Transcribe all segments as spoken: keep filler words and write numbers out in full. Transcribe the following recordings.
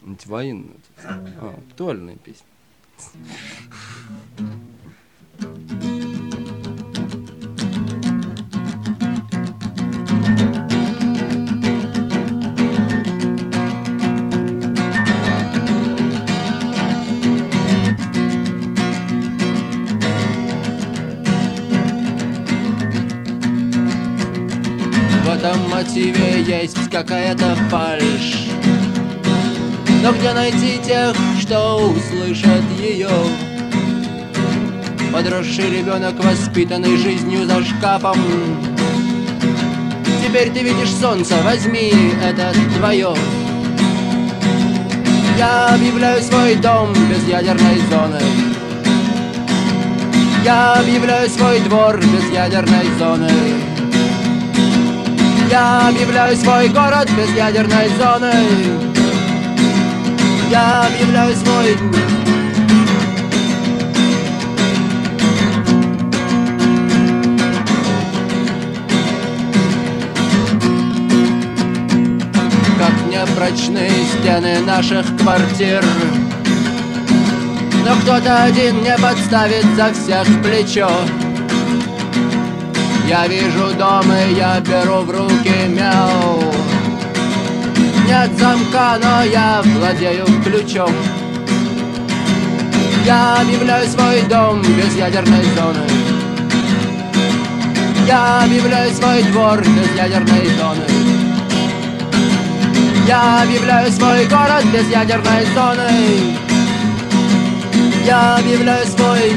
Антивоенная. А, актуальная песня. В этом мотиве есть какая-то фальшь. Но где найти тех, что услышат ее? Подросший ребенок, воспитанный жизнью за шкафом. Теперь ты видишь солнце, возьми, это твое. Я объявляю свой дом без ядерной зоны. Я объявляю свой двор без ядерной зоны. Я объявляю свой город без ядерной зоны. Я объявляю свой... Как непрочные стены наших квартир, но кто-то один не подставит за всех плечо. Я вижу дом, и я беру в руки мяу. Нет замка, но я владею ключом. Я объявляю свой дом без ядерной зоны. Я объявляю свой двор без ядерной зоны. Я объявляю свой город без ядерной зоны. Я объявляю свой...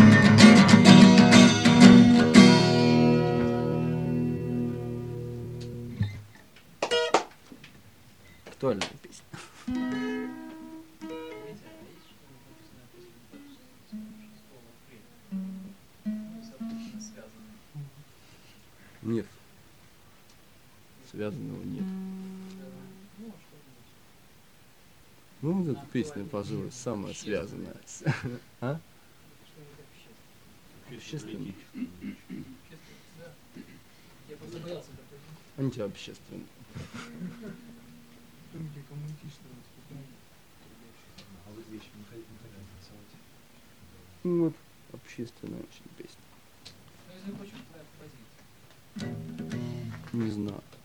Актуальная песня. Нет. Связанного нет. Ну, вот эта песня, пожалуй, самая связанная. А? Общественная. Антиобщественная. Ну, вот общественная очень песня. Не знаю.